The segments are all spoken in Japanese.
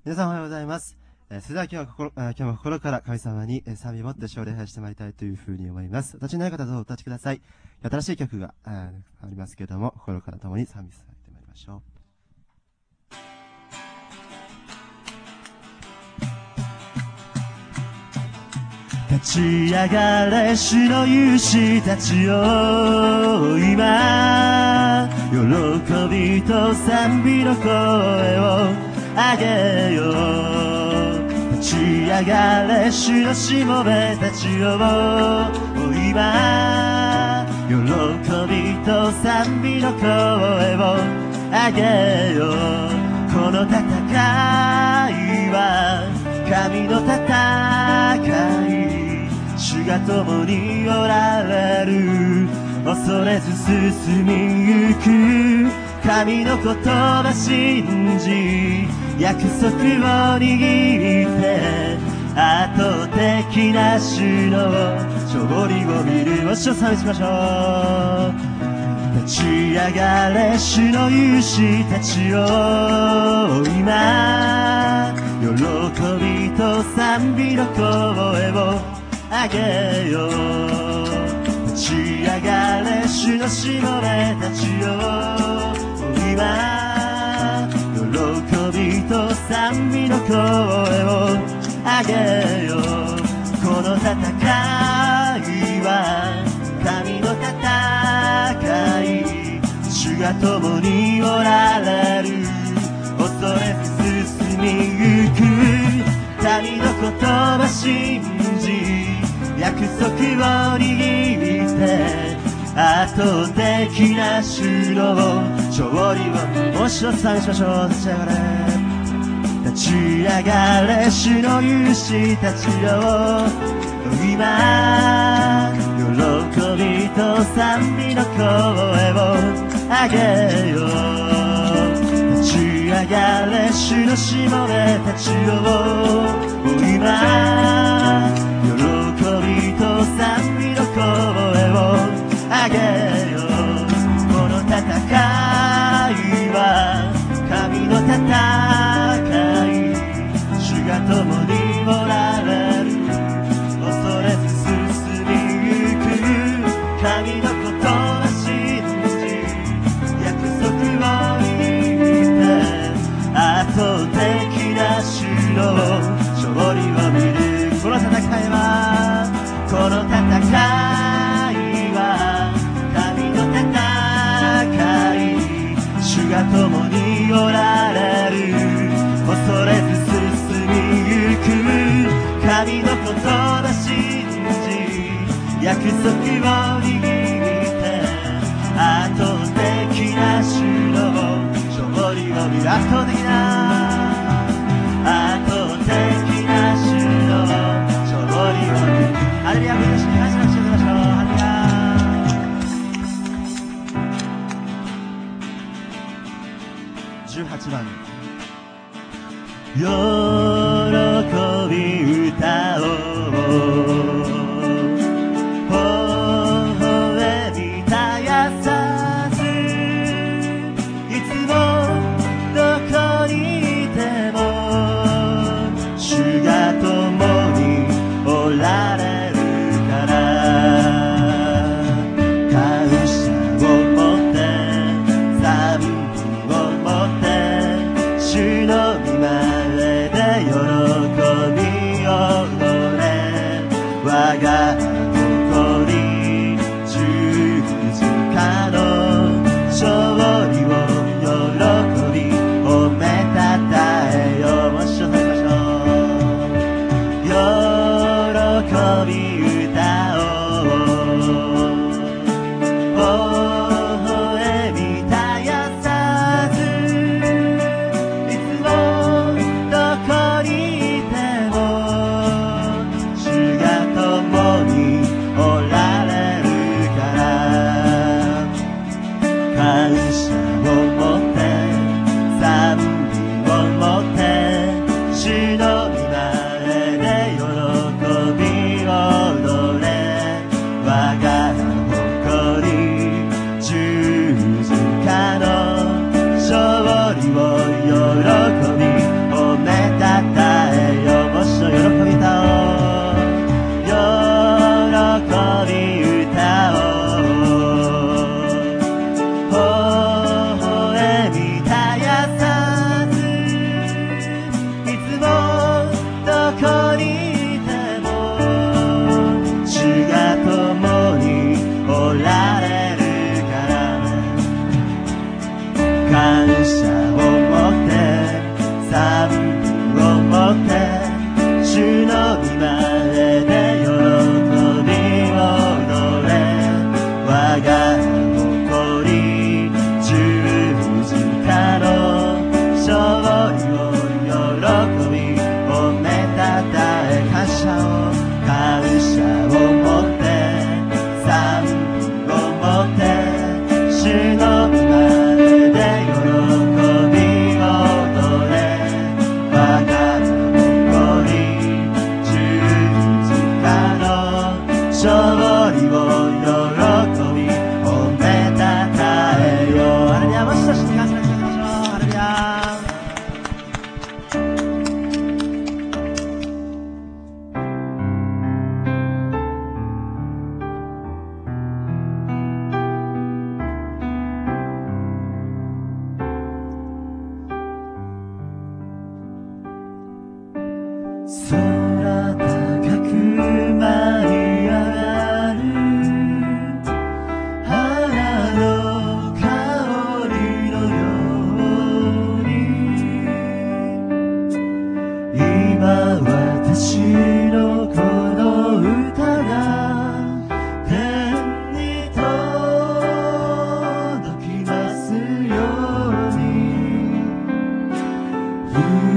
皆さんおはようございます。それでは今日も心から神様に賛美を持って礼拝してまいりたいというふうに思います。立ちのない方どうぞお立ちください。新しい曲がありますけれども、心から共に賛美されてまいりましょう。立ち上がれ主の勇士たちよ、今喜びと賛美の声を上げよう。立ち上がれ主のしもべたちよ、今喜びと賛美の声を上げよう。この戦いは神の戦い、主が共におられる。恐れず進みゆく神の言葉信じ、約束を握って圧倒的な主の勝利を見る。お主を賛美しましょう。立ち上がれ主の勇士たちよ、今喜びと賛美の声を上げよう。立ち上がれ主のしもべたちよ、今喜びと賛美の声を上げよう。この戦いは神の戦い、主が共におられる。恐れず進みゆく神の言葉信じ、約束を握って圧倒的な主の勝利を。もう一度賛美しましょう。立ち上がれ、立ち上がれ主の勇士たちよ、今喜びと賛美の声を上げよう。立ち上がれ主のしもべたちよ、今喜びと賛美の声を上げよう。この戦いは神の戦い、主が共におられる。恐れず進みゆく神の言葉信じ、約束を握って圧倒的な主の勝利を見る。この戦いは神の戦い、主が共におられる。恐れず進みゆく神の言葉信じ、約束を握って圧倒的な主の勝利を見る。圧倒的な主の勝利を見る。ハレルヤ、みんな主に感謝をしていきましょう。ハレルヤ。18番、喜び歌おう。微笑み絶やさず、いつもどこにいても主が共におられるから、感謝を持って賛美を持って主の御前で喜空高く舞い上がる花の香りのように今私のこの歌が天に届きますように歌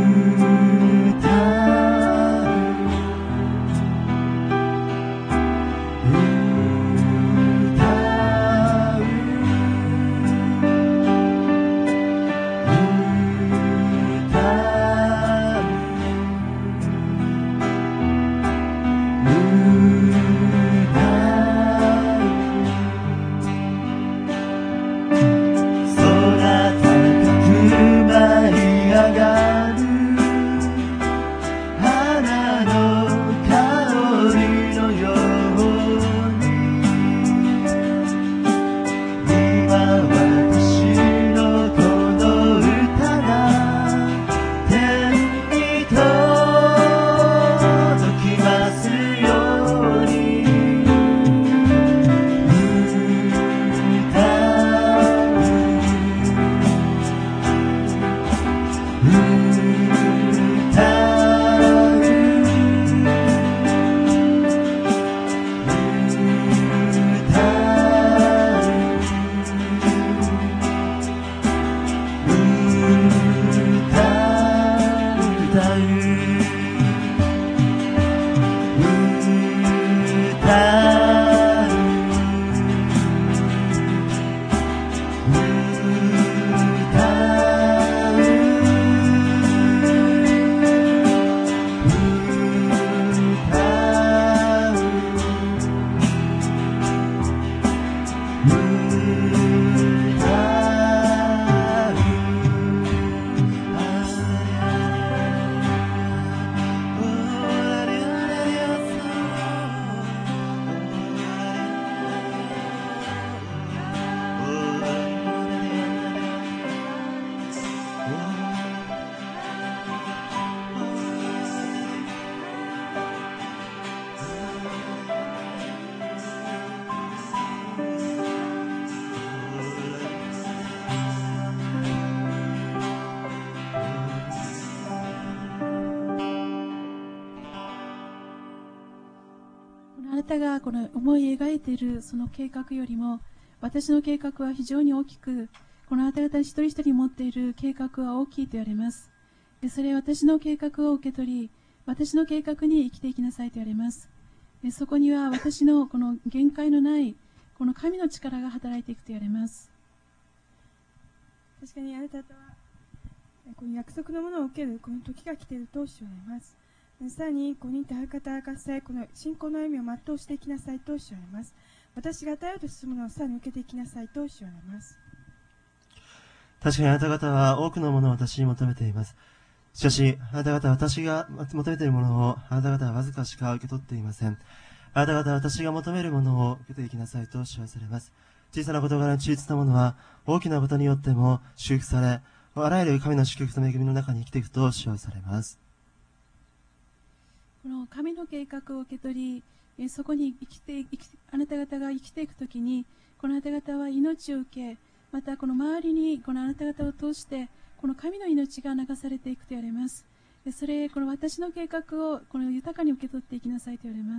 あなたがこの思い描いているその計画よりも、私の計画は非常に大きく、このあなた方一人一人持っている計画は大きいと言われます。それは私の計画を受け取り、私の計画に生きていきなさいと言われます。そこには私のこの限界のないこの神の力が働いていくと言われます。 確かにあなた方はこの約束のものを受けるこの時が来ていると主は言われます。さらにここにいて働かせ、この信仰の歩みを全うしていきなさいと主は言われます。私が与えようとするものをさらに受けていきなさいと主は言われます。 確かにあなた方は多くのものを私に求めています。しかし、あなた方は私が求めているものをあなた方はわずかしか受け取っていません。あなた方は私が求めるものを受けていきなさいと主はされます。小さな事柄に忠実なものは大きなことによっても祝福され、あらゆる神の祝福と恵みの中に生きていくと主はされます。 この神の計画を受け取り、そこにあなた方が生きていくときに、このあなた方は命を受け、またこの周りにこのあなた方を通してこの神の命が流されていくと言われます。それこの私の計画をこの豊かに受け取っていきなさいと言われます。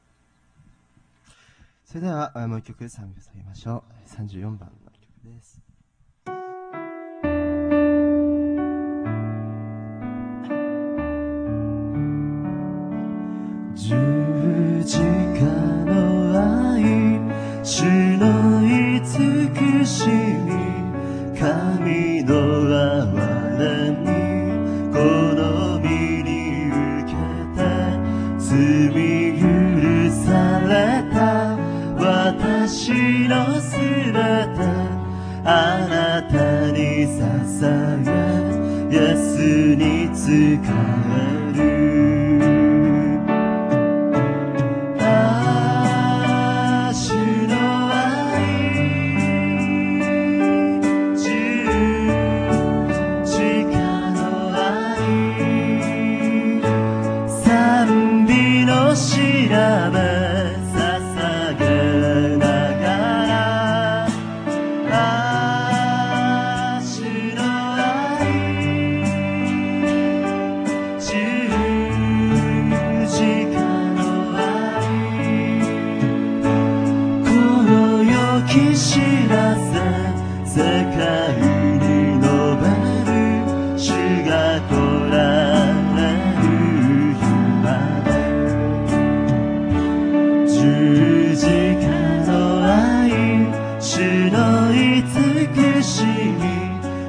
それではもう一曲賛美を捧げましょう。34番の曲です。十字架の愛、主の慈しみ、神の憐れみ、この身に受けて罪許された私のすべてあなたに捧げ、イエスに仕える。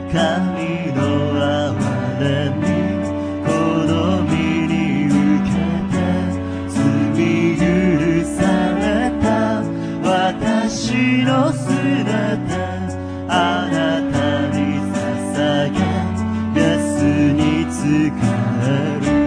神の憐れみ好みに受けて罪許された私のすべてあなたに捧げイエスに仕える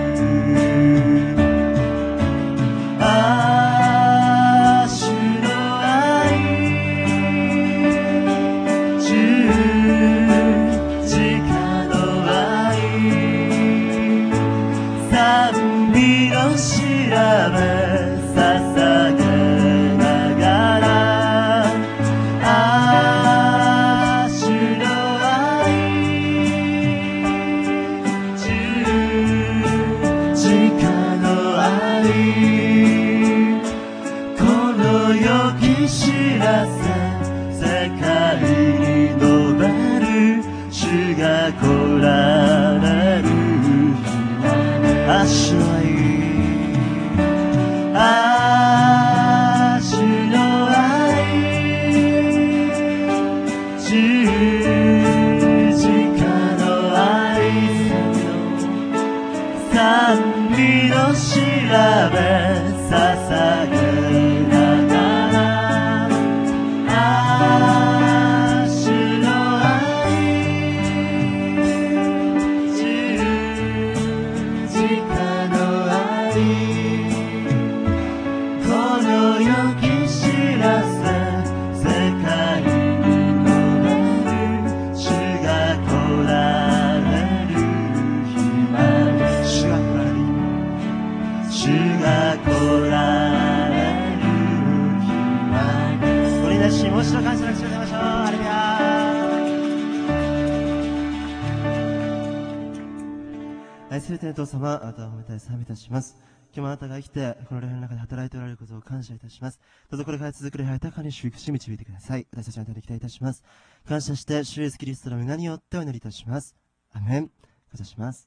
愛する天父様、あなたを褒めたり賛美いたします。今日もあなたが生きてこの礼拝の中で働いておられることを感謝いたします。どうぞこれから続く礼拝豊かに祝福し導いてください。私たちの手で期待いたします。感謝して主イエスキリストの皆によってお祈りいたします。アメン。感謝します。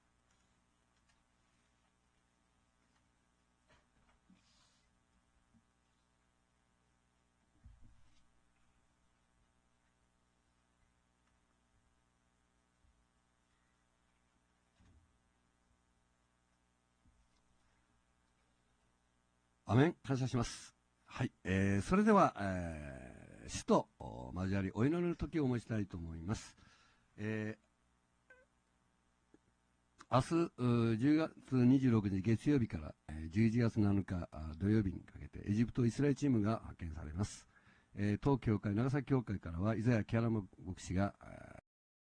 アメン。感謝します。はい、それでは、主と交わりお祈りの時をお持ちしたいと思います。明日10月26日月曜日から11月7日土曜日にかけてエジプトイスラエルチームが派遣されます。当教会長崎教会からはイザヤ・キャラム牧師が